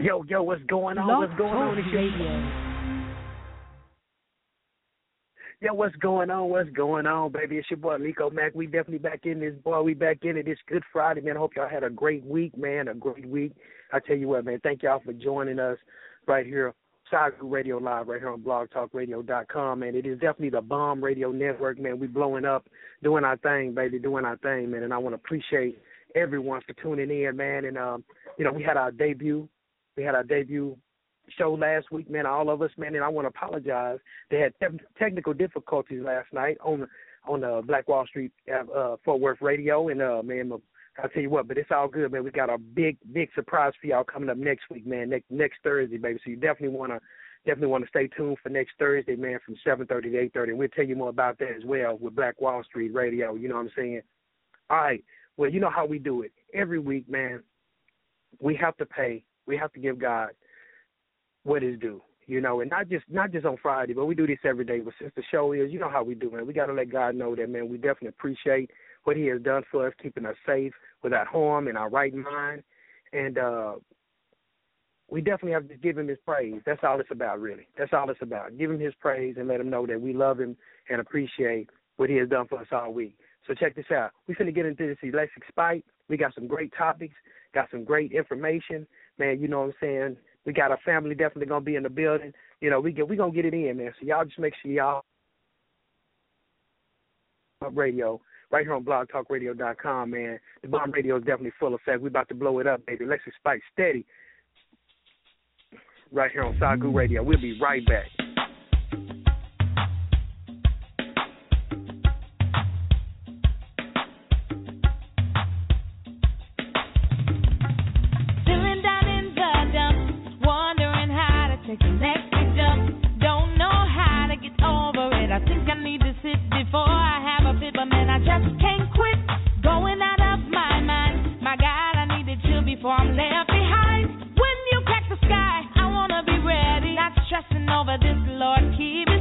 Yo, what's going on? What's going on? Yo, what's going on? What's going on, baby? It's your boy, Lico Mack. We definitely back in this, boy. We back in it. It's Good Friday, man. I hope y'all had a great week, man, a great week. I tell you what, man, thank y'all for joining us right here, Sagu Radio Live, right here on blogtalkradio.com, man. It is definitely the bomb radio network, man. We blowing up, doing our thing, baby, doing our thing, man. And I want to appreciate everyone for tuning in, man. And, we had our debut. We had our debut show last week, man, all of us, man, and I want to apologize. They had technical difficulties last night on Black Wall Street, Fort Worth Radio, and, man, I'll tell you what, but it's all good, man. We got a big surprise for y'all coming up next week, man, next Thursday, baby, so you definitely want to stay tuned for next Thursday, man, from 7:30 to 8:30, and we'll tell you more about that as well with Black Wall Street Radio, you know what I'm saying? All right, well, you know how we do it. Every week, man, we have to give God what is due, and not just on Friday, but we do this every day. But since the show is, you know how we do, man. We got to let God know that, man, we definitely appreciate what he has done for us, keeping us safe without harm in our right mind. And we definitely have to give him his praise. That's all it's about, really. That's all it's about. Give him his praise and let him know that we love him and appreciate what he has done for us all week. So check this out. We're going to get into this electric spike. We got some great topics, got some great information. Man, you know what I'm saying? We got our family definitely going to be in the building. We going to get it in, man. So y'all just make sure y'all radio right here on blogtalkradio.com, man. The bomb radio is definitely full effect. We about to blow it up, baby. Electric spike steady right here on Sagu Radio. We'll be right back. Before I have a fit, but man, I just can't quit. Going out of my mind. My God, I need to chill before I'm left behind. When you crack the sky, I wanna be ready. Not stressing over this, Lord, keep it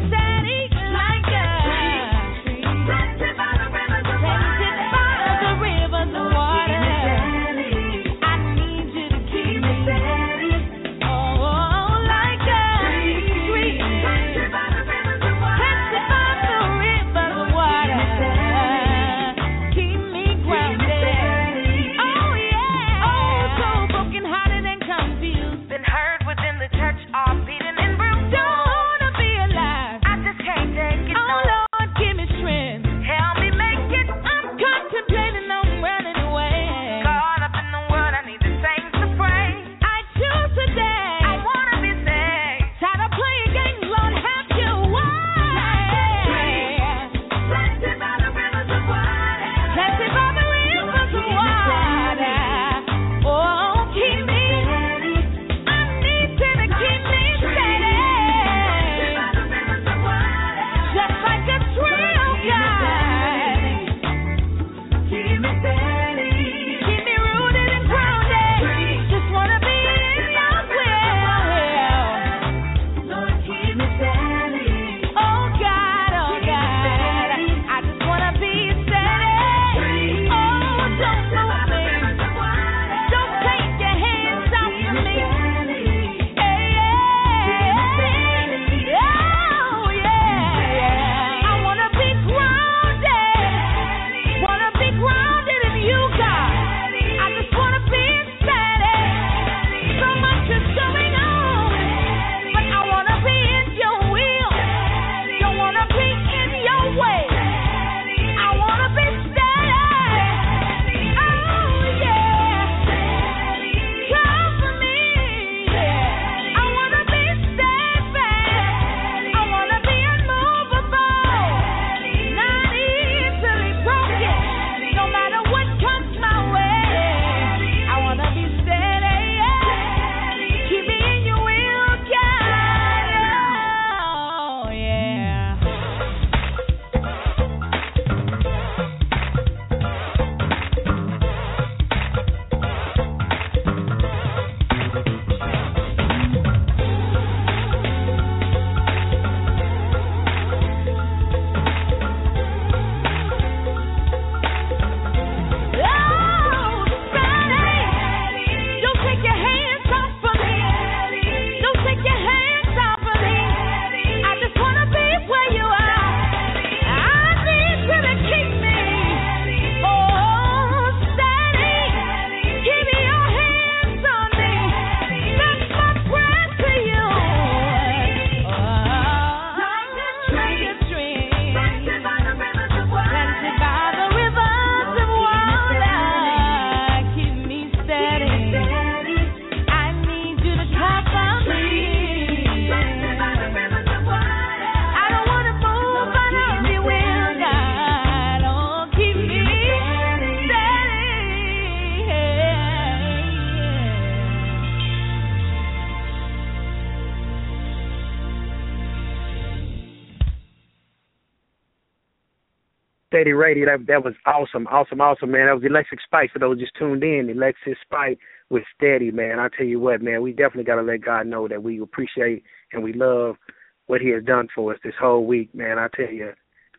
Steady Radio. That was awesome, man. That was Electric Spike for those just tuned in. Electric Spike with Steady, man. I tell you what, man, we definitely got to let God know that we appreciate and we love what He has done for us this whole week, man. I tell you.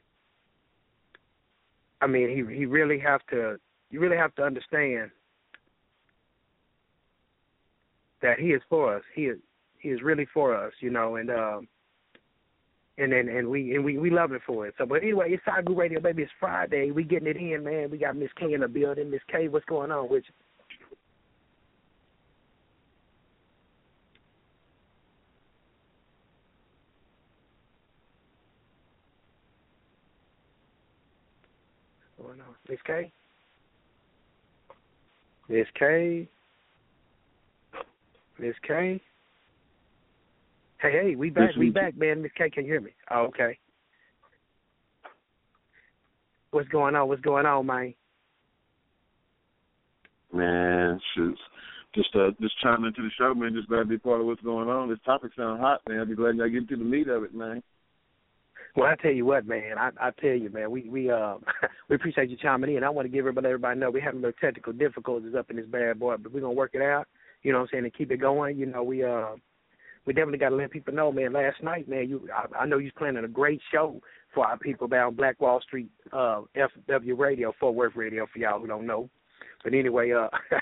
I mean, he really have to. You really have to understand that He is for us. He is really for us, you know, and we love it for it. So, but anyway, it's Sagu Radio, baby. It's Friday. We getting it in, man. We got Miss K in the building. Miss K, what's going on with you? What's going on, Miss K? Miss K? Miss K? Hey, we back, man. Miss K, can you hear me? Oh, okay. What's going on, man? Man, shoot. Just chiming into the show, man. Just glad to be part of what's going on. This topic sounds hot, man. I'll be glad y'all get into the meat of it, man. Well, I tell you what, man. I tell you, man. We we appreciate you chiming in. I want to everybody know we're having no technical difficulties up in this bad boy, but we're gonna work it out. You know what I'm saying, and keep it going. You know, we definitely got to let people know, man. Last night, man, I know you're planning a great show for our people down Black Wall Street, FW Radio, Fort Worth Radio, for y'all who don't know. But anyway,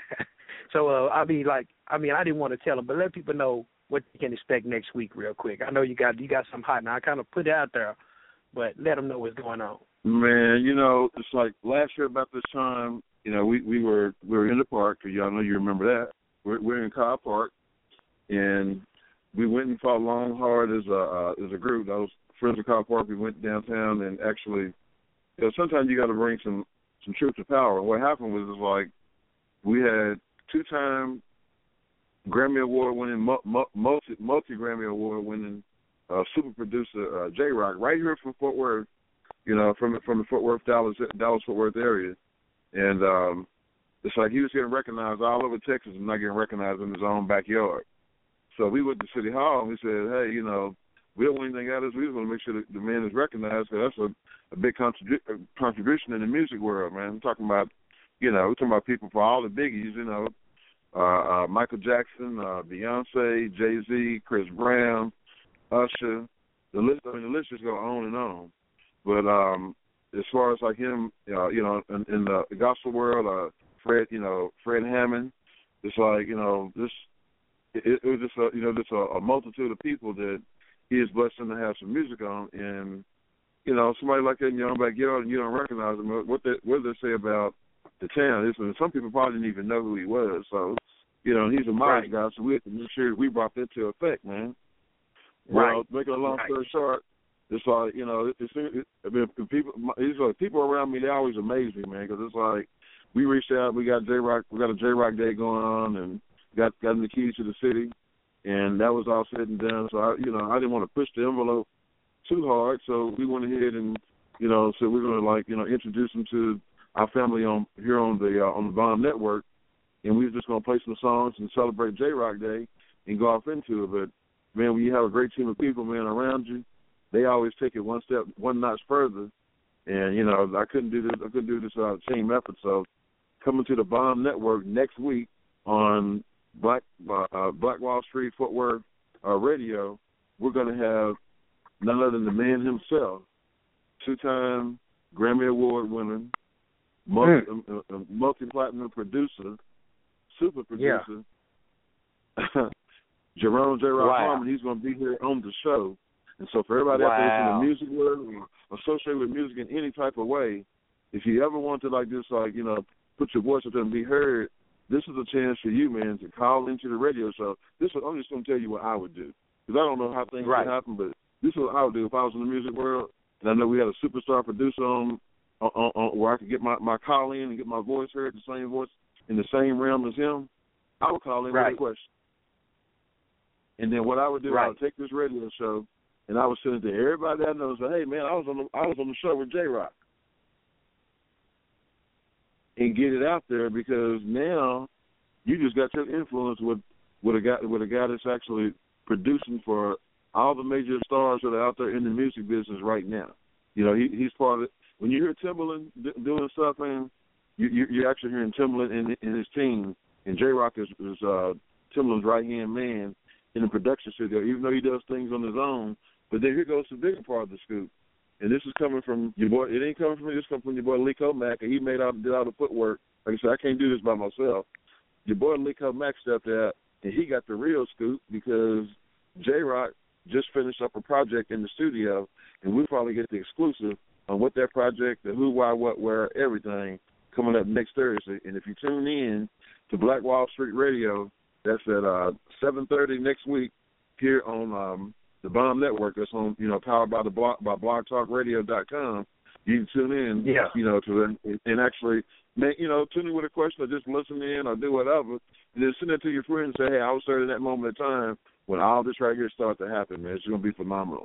so I didn't want to tell them, but let people know what you can expect next week real quick. I know you got something hot now. I kind of put it out there, but let them know what's going on. Man, you know, it's like last year about this time, you know, we were in the park. Y'all know you remember that. We're in Cobb Park, and we went and fought long, hard as a group. I was friends of Cobb Park. We went downtown and actually, you know, sometimes you got to bring some truth to power. What happened was like we had 2-time Grammy Award-winning, multi-Grammy Award-winning super producer J-Rock right here from Fort Worth, you know, from the Fort Worth, Dallas-Fort Worth area. And it's like he was getting recognized all over Texas and not getting recognized in his own backyard. So we went to City Hall and we said, hey, you know, we don't want anything out of this. We just want to make sure that the man is recognized, because that's a big contribution in the music world, man. We're talking about people for all the biggies, you know, Michael Jackson, Beyonce, Jay-Z, Chris Brown, Usher. The list just goes on and on. But as far as like him, you know, in the gospel world, Fred Hammond, it's like, you know, it was just a multitude of people that he is blessed to have some music on, and you know, somebody like that in your own backyard and you don't recognize them. What do they say about the town? Some people probably didn't even know who he was. So, you know, he's a Myers guy, so we have to make sure we brought that to effect, man. Right. Well, making a long story short, it's like, you know, people around me, they always amaze me, man, because it's like we reached out, we got a J-Rock Day going on, and got the keys to the city, and that was all said and done. So I didn't want to push the envelope too hard, so we went ahead and, you know, so we're going to, like, you know, introduce them to our family on the Bond Network, and we were just going to play some songs and celebrate J-Rock Day and go off into it. But man, when you have a great team of people, man, around you, they always take it one notch further. And you know, I couldn't do this without a team effort. So coming to the Bond Network next week on Black Wall Street Fort Worth Radio, we're going to have none other than the man himself, 2-time Grammy Award winning, multi-platinum producer, super producer, Jerome J. Rock Harmon. He's going to be here on the show. And so for everybody out there in the music world or associated with music in any type of way, if you ever want to, like this, like, you know, put your voice up there and be heard, this is a chance for you, man, to call into the radio show. I'm just going to tell you what I would do, because I don't know how things would happen, but this is what I would do if I was in the music world. And I know we had a superstar producer on where I could get my call in and get my voice heard, the same voice in the same realm as him. I would call in with a question. And then what I would do, I would take this radio show and I would send it to everybody I know and say, hey, man, I was on the show with J-Rock. And get it out there, because now you just got your influence with a guy that's actually producing for all the major stars that are out there in the music business right now. You know, he's part of it. when you hear Timbaland doing stuff, man, you're actually hearing Timbaland and his team. And J-Rock is Timbaland's right-hand man in the production studio, even though he does things on his own. But then here goes the bigger part of the scoop. And this is coming from your boy. It ain't coming from me. This comes from your boy Liko Mack, and he did all the footwork. Like I said, I can't do this by myself. Your boy Liko Mack stepped out, and he got the real scoop because J-Rock just finished up a project in the studio, and we'll probably get the exclusive on what that project, the who, why, what, where, everything, coming up next Thursday. And if you tune in to Black Wall Street Radio, that's at 7:30 next week here on the Bomb Network. That's on, powered by blogtalkradio.com. You can tune in, to it and actually, tune in with a question or just listen in or do whatever. And then send it to your friends and say, hey, I was there in that moment of time when all this right here started to happen, man. It's going to be phenomenal.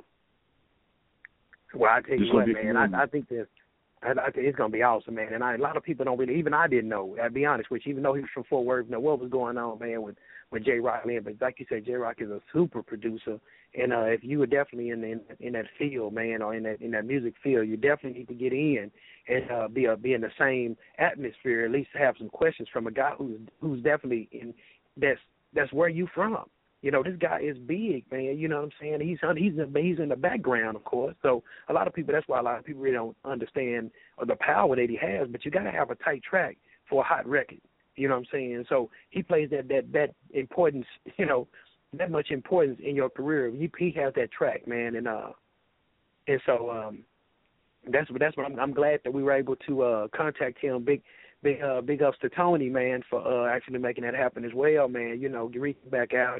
Well, I tell you what, man, I think that I think it's going to be awesome, man. And a lot of people don't really, even I didn't know, I'll be honest with you, even though he was from Fort Worth, know what was going on, man, with J-Rock, man. But like you said, J-Rock is a super producer. And if you were definitely in that field, man, or in that music field, you definitely need to get in and be in the same atmosphere, at least have some questions from a guy who's definitely in that's where you from. This guy is big, man. You know what I'm saying? He's in the background, of course. So that's why a lot of people really don't understand the power that he has. But you got to have a tight track for a hot record. You know what I'm saying? So he plays that importance, that much importance in your career. He has that track, man, and so that's what I'm glad that we were able to contact him. Big ups to Tony, man, for actually making that happen as well, man. Reaching back out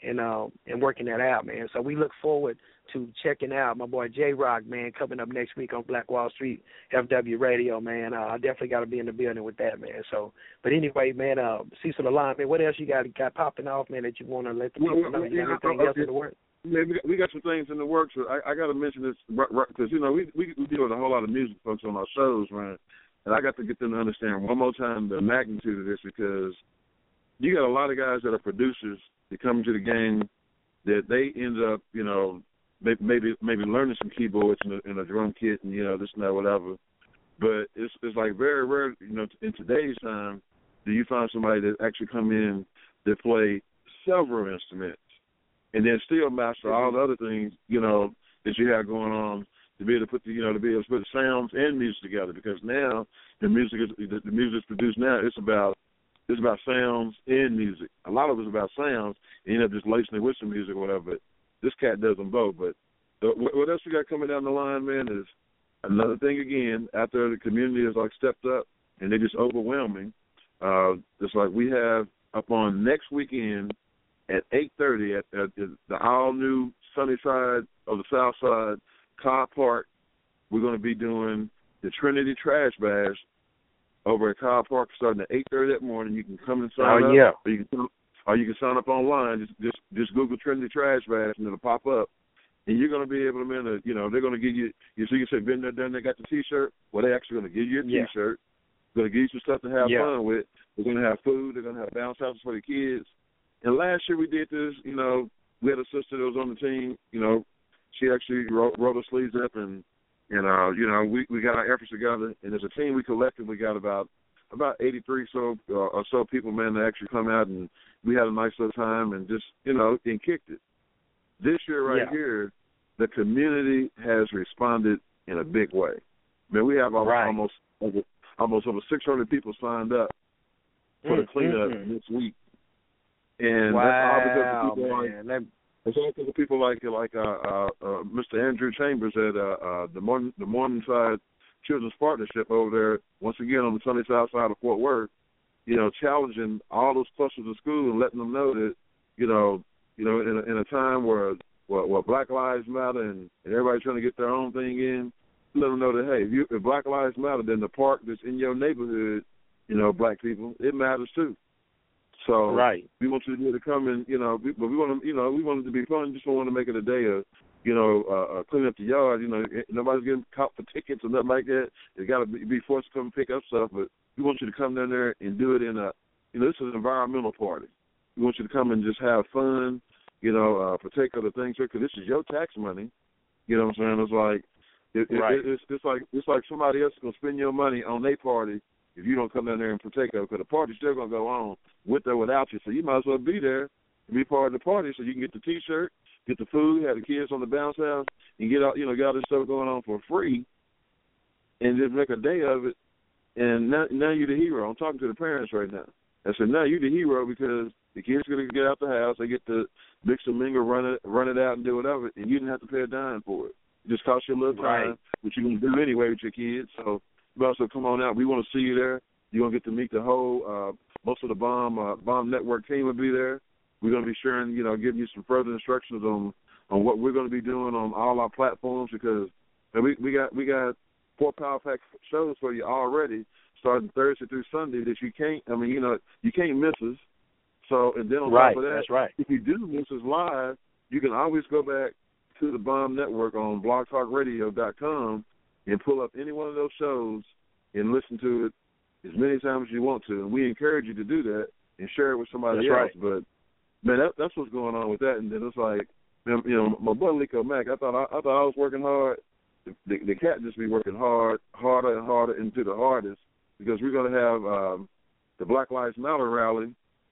and working that out, man. So we look forward to checking out my boy J-Rock, man, coming up next week on Black Wall Street FW Radio, man. I definitely got to be in the building with that, man. So, but anyway, man, Cecil the Line, man, what else you got popping off, man, that you want to let the people know? You got anything else in the works? Yeah, we got some things in the works. I got to mention this because, we deal with a whole lot of music folks on our shows, man. And I got to get them to understand one more time the magnitude of this because you got a lot of guys that are producers that come to the game that they end up, maybe learning some keyboards and a drum kit and, this and that, whatever. But it's like very rare, in today's time, do you find somebody that actually come in that play several instruments and then still master all the other things, that you have going on. To be able to put the sounds and music together, because now the music is produced now. It's about sounds and music. A lot of it's about sounds, and you end up just lacing it with some music or whatever. But this cat does them both. But what else we got coming down the line, man, is another thing again. After the community has stepped up and they're just overwhelming. It's like we have up on next weekend at 8:30 at the all new sunny side of the South Side. Car Park, we're going to be doing the Trinity Trash Bash over at Car Park starting at 8:30 that morning. You can come and sign up, yeah. or you can sign up online. Just Google Trinity Trash Bash and it'll pop up. And you're going to be able to, they're going to give you so you said, been there, done there, got the T-shirt. Well, they're actually going to give you a T-shirt. They're going to give you some stuff to have fun with. They're going to have food. They're going to have bounce houses for the kids. And last year we did this, we had a sister that was on the team, she actually rolled her sleeves up, and we got our efforts together. And as a team, we collectively got about 83 or so people, man, that actually come out, and we had a nice little time and just, and kicked it. This year here, the community has responded in a big way. Man, we have almost over 600 people signed up for the cleanup this week. And that's all because of people it's all because of people like Mr. Andrew Chambers at the Morningside Children's Partnership over there, once again on the sunny south side of Fort Worth, challenging all those clusters of school and letting them know that, in a time where Black Lives Matter and everybody's trying to get their own thing in, let them know that, hey, if Black Lives Matter, then the park that's in your neighborhood, black people, it matters too. So we want you to be able to come and, but we want to, we want it to be fun. Just don't want to make it a day of, cleaning up the yard. Nobody's getting caught for tickets or nothing like that. They got to be forced to come pick up stuff. But we want you to come down there and do it in a, this is an environmental party. We want you to come and just have fun, partake of the things here, because this is your tax money. You know what I'm saying? It's like, It's like somebody else is gonna spend your money on their party if you don't come down there and partake of it, because the party's still gonna go on with or without you. So you might as well be there and be part of the party, so you can get the T-shirt, get the food, have the kids on the bounce house, and get all this stuff going on for free, and just make a day of it. And now you're the hero. I'm talking to the parents right now. I said, now you're the hero because the kids are going to get out the house. They get to mix and mingle, run it out, and do whatever, and you didn't have to pay a dime for it. It just cost you a little time, which you can do anyway with your kids. So you also come on out. We want to see you there. You're going to get to meet the whole, most of the Bomb Network team will be there. We're going to be sharing, giving you some further instructions on what we're going to be doing on all our platforms, because we got 4 Power Pack shows for you already, starting Thursday through Sunday, that you can't miss us. So, and then on top of that, that's right. If you do miss us live, you can always go back to the Bomb Network on blogtalkradio.com and pull up any one of those shows and listen to it as many times as you want to. And we encourage you to do that and share it with somebody else. Right. But man, that's what's going on with that. And then it's like, my boy Liko Mack, I thought I was working hard. The cat just be working harder and harder into the hardest, because we're going to have the Black Lives Matter rally.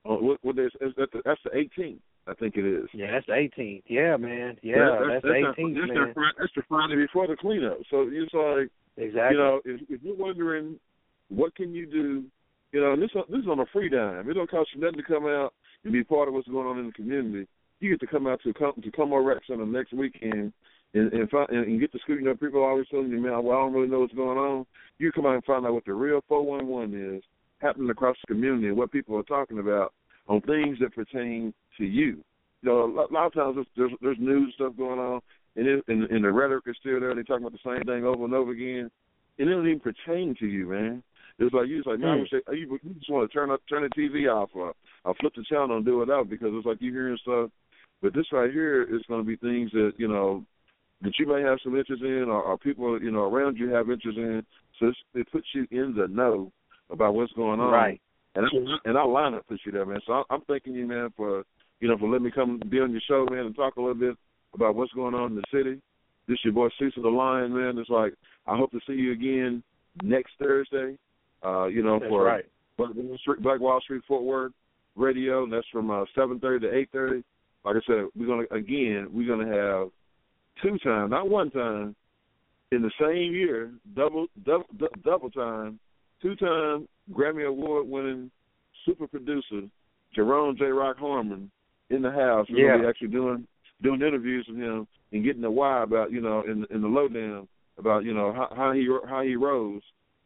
That's the 18th, I think it is. Yeah, that's the 18th. Yeah, man. Yeah, that's the 18th, man. That's the Friday before the cleanup. So it's like, exactly. If you're wondering what can you do, and this is on a free dime. It don't cost you nothing to come out and be part of what's going on in the community. You get to come out to Como Rec Center next weekend and get the scoop. People are always telling you, man, well, I don't really know what's going on. You come out and find out what the real 411 is happening across the community and what people are talking about on things that pertain to you. A lot of times there's news stuff going on, and the rhetoric is still there. They're talking about the same thing over and over again, and it doesn't even pertain to you, man. It's like you just want to turn the TV off or flip the channel and do it out, because it's like you're hearing stuff. But this right here is going to be things that that you may have some interest in, or people around you have interest in. So it puts you in the know about what's going on. Right. And our lineup puts you there, man. So I'm thanking you, man, for letting me come be on your show, man, and talk a little bit about what's going on in the city. This your boy Cecil the Lion, man. It's like, I hope to see you again next Thursday. That's for right. Black Wall Street Fort Worth Radio, and that's from 7:30 to 8:30. Like I said, we're gonna have 2 times, not 1 time, in the same year, double time, 2-time Grammy Award winning super producer Jerome J. Rock Harmon in the house. We're gonna be actually doing interviews with him and getting the why about in the lowdown about how he rose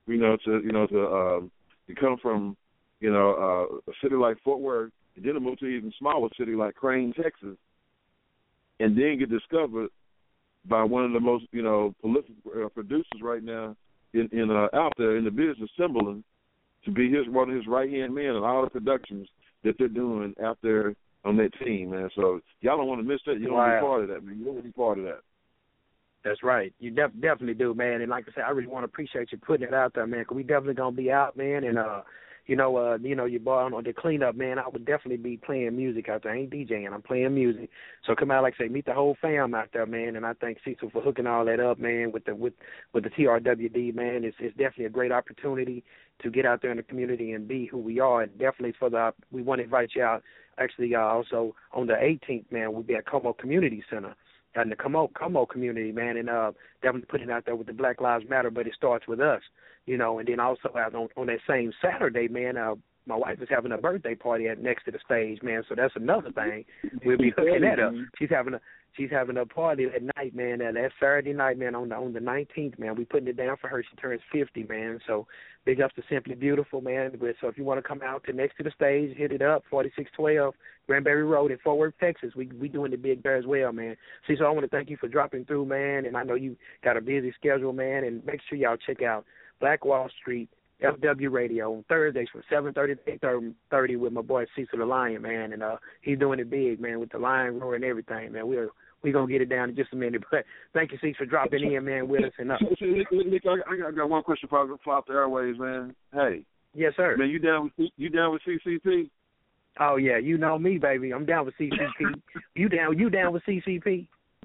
to come from a city like Fort Worth, and then to move to an even smaller city like Crane, Texas, and then get discovered by one of the most prolific producers right now out there in the business, Timbaland, to be one of his right hand men in all the productions that they're doing out there on that team, man. So y'all don't want to miss that. You don't want to be part of that, man. You don't want to be part of that. That's right. You definitely do, man. And like I said, I really want to appreciate you putting it out there, man, because we definitely going to be out, man. And, your boy on the cleanup, man, I would definitely be playing music out there. I ain't DJing. I'm playing music. So come out, like I say, meet the whole fam out there, man. And I thank Cecil for hooking all that up, man, with the TRWD, man. It's definitely a great opportunity to get out there in the community and be who we are. And definitely we want to invite you out. Actually, also on the 18th, man, we'll be at Como Community Center. In the Como community, man, and definitely putting it out there with the Black Lives Matter, but it starts with us, and then also on that same Saturday, man, my wife is having a birthday party next to the stage, man, so that's another thing. We'll be hooking that up. She's having a party that night, man, that Saturday night, man, on the 19th, man. We putting it down for her. She turns 50, man, so big ups to Simply Beautiful, man. So if you want to come out to next to the stage, hit it up, 4612 Granbury Road in Fort Worth, Texas. We doing the big there as well, man. See, so I want to thank you for dropping through, man, and I know you got a busy schedule, man, and make sure y'all check out Black Wall Street FW Radio on Thursdays from 7:30 to 8:30 with my boy Cecil the Lion, man, and he's doing it big, man, with the lion roar and everything, man. We're going to get it down in just a minute, but thank you, Cecil, for dropping in, man, with us. And I got one question before I fly off the airways, man. Hey. Yes, sir. Man, you down with CCP? Oh, yeah, you know me, baby. I'm down with CCP. You down with CCP?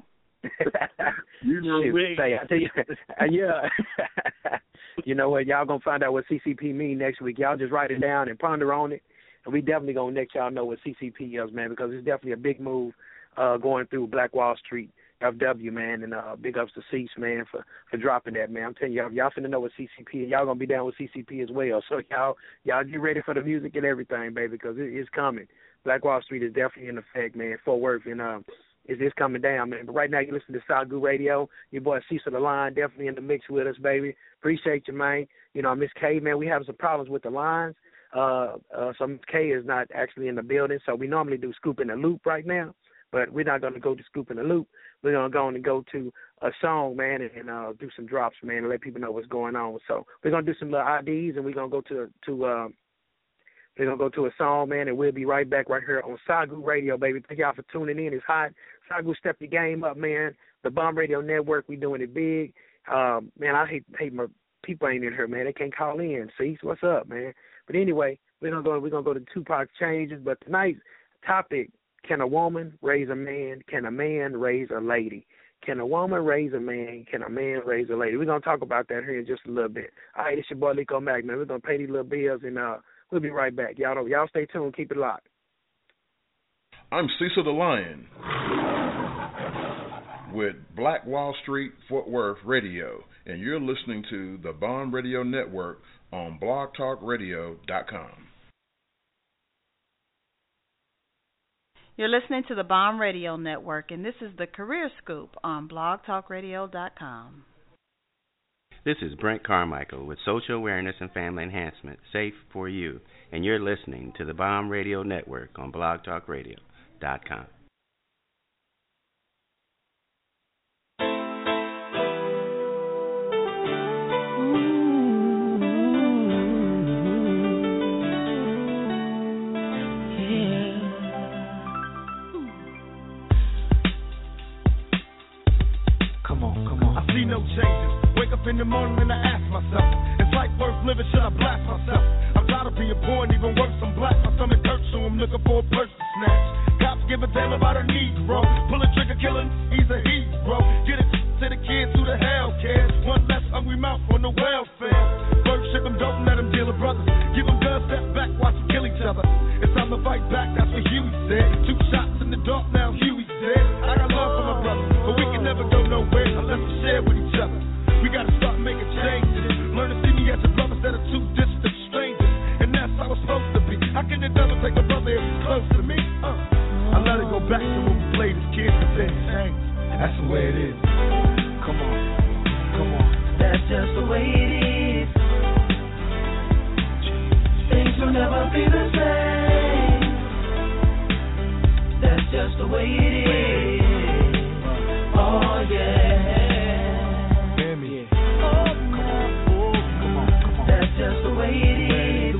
You know me. Say, I tell you, yeah. You know what? Y'all gonna find out what CCP mean next week. Y'all just write it down and ponder on it, and we definitely gonna let y'all know what CCP is, man, because it's definitely a big move going through Black Wall Street, FW, man, and big ups to Cease, man, for dropping that, man. I'm telling y'all finna know what CCP, and y'all gonna be down with CCP as well. So y'all get ready for the music and everything, baby, because it's coming. Black Wall Street is definitely in effect, man. Fort Worth, and it's coming down, man. But right now you listen to Sagu Radio. Your boy Cecil the Lion definitely in the mix with us, baby. Appreciate you, man. You know, Miss K, man, we have some problems with the lines. So Miss K is not actually in the building, so we normally do Scoop in the Loop right now. But we're not going to go to Scoop in the Loop. We're going to go to a song, man, and do some drops, man, and let people know what's going on. So we're going to do some little IDs, and we're going to go to a song, man, and we'll be right back right here on Sagu Radio, baby. Thank y'all for tuning in. It's hot. Sagu, step your game up, man. The Bomb Radio Network, we doing it big. Man, I hate my people ain't in here, man. They can't call in. See, what's up, man? But anyway, we're gonna go to Tupac Changes. But tonight's topic: can a woman raise a man? Can a man raise a lady? Can a woman raise a man? Can a man raise a lady? We're gonna talk about that here in just a little bit. All right, it's your boy Liko Mack, man. We're gonna pay these little bills, and we'll be right back. Y'all stay tuned. Keep it locked. I'm Cecil the Lion with Black Wall Street Fort Worth Radio, and you're listening to the Bomb Radio Network on blogtalkradio.com. You're listening to the Bomb Radio Network, and this is the Career Scoop on blogtalkradio.com. This is Brent Carmichael with Social Awareness and Family Enhancement, Safe for You, and you're listening to the Bomb Radio Network on blogtalkradio.com. No changes. Wake up in the morning and I ask myself, is life worth living? Should I blast myself? I'm tired of being poor and even worse, I'm black. My stomach hurts, so I'm looking for a purse to snatch. Cops give a damn about a Negro. Pull a trigger, killing, he's a hero. Get it to the kids who the hell cares. One less hungry mouth on the welfare. First ship them, don't let them deal with brothers. Give them guns, step back, watch them kill each other. It's time to fight back, that's what Huey said. 2 shots in the dark, now Huey's dead. I got love for my brother, but we can never go nowhere unless we share with each other. We gotta start making changes. Learn to see me as a brother instead of 2 distant strangers. And that's how it's supposed to be. How can the devil take a brother if he's close to me? I let it go back to when we played as kids and then change. That's the way it is. Come on, come on. That's just the way it is. Things will never be the same. That's just the way it is. Oh yeah. Hear me. Oh come on. That's just the way it is.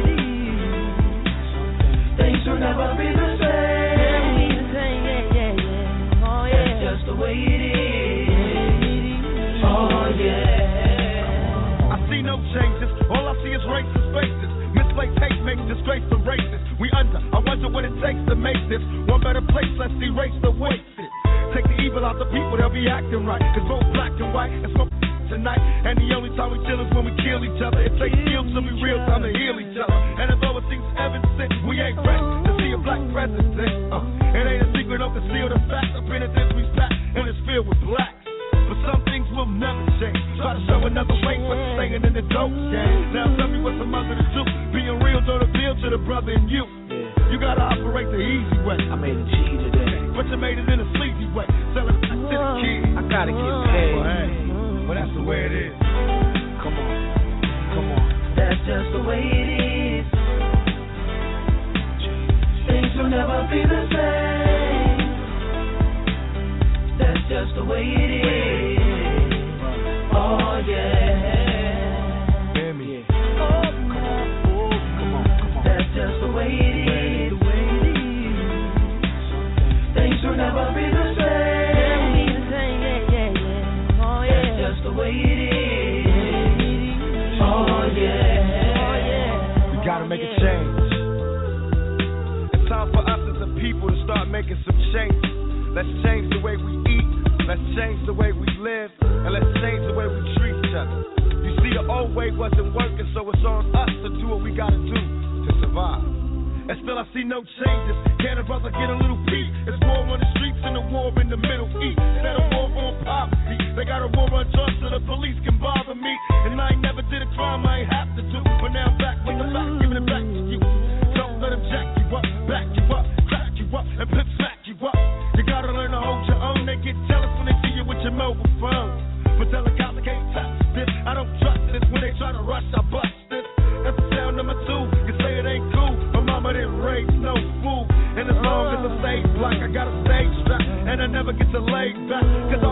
Things will never be the same. Oh yeah. That's just the way it is. Oh yeah. I see no changes. All I see is racist faces. Misplaced hate makes disgrace to races. We under. I wonder what it takes to make this one better place. Let's erase the wasted. Take the evil out the people, they'll be acting right. Cause both black and white and smoke tonight. And the only time we chill is when we kill each other. It takes skills to be real time to heal each other. And although it seems evident, we ain't ready to see a black president. It ain't a secret, don't conceal the facts. I've been at this respect, and it's filled with blacks. But some things will never change. Try to show another way, but staying in the dope game. Now tell me what's a mother to do. Being real don't appeal to the brother in you. You gotta operate the easy way. I made a G today, but you made it in a sleazy way. Sell it to the kids. I gotta get paid. Well, that's the way it is. Come on. That's just the way it is. Things will never be the same. That's just the way it is. Oh yeah. Hear me. Oh come on. That's just the way it is. Things will never be the same. Oh yeah. That's just the way it is. Oh yeah. We gotta make a change. It's time for us as a people to start making some changes. Let's change the way we eat, Let's change the way we live, and let's change the way we treat each other. You see, the old way wasn't working, so it's on us to do what we gotta do to survive. And still I see no changes. Can a brother get a little peace? It's war on the streets and a war in the Middle East. Instead of war on poverty, they got a war on drugs so the police can bother me. And I ain't never did a crime I ain't have to do, but now I'm back with the fact, giving it back to you. Don't let them jack you up, back you up, crack you up, and pimp smack you up. You gotta learn to hold your own. They get jealous when they see you with your mobile phone. But tell the cops I can't touch this. I don't trust this. When they try to rush, I bust this. That's the sound number 2. You say it ain't cool, but mama didn't raise no fool. And as long as I stay black, I got a stage strap, and I never get to lay back. Cause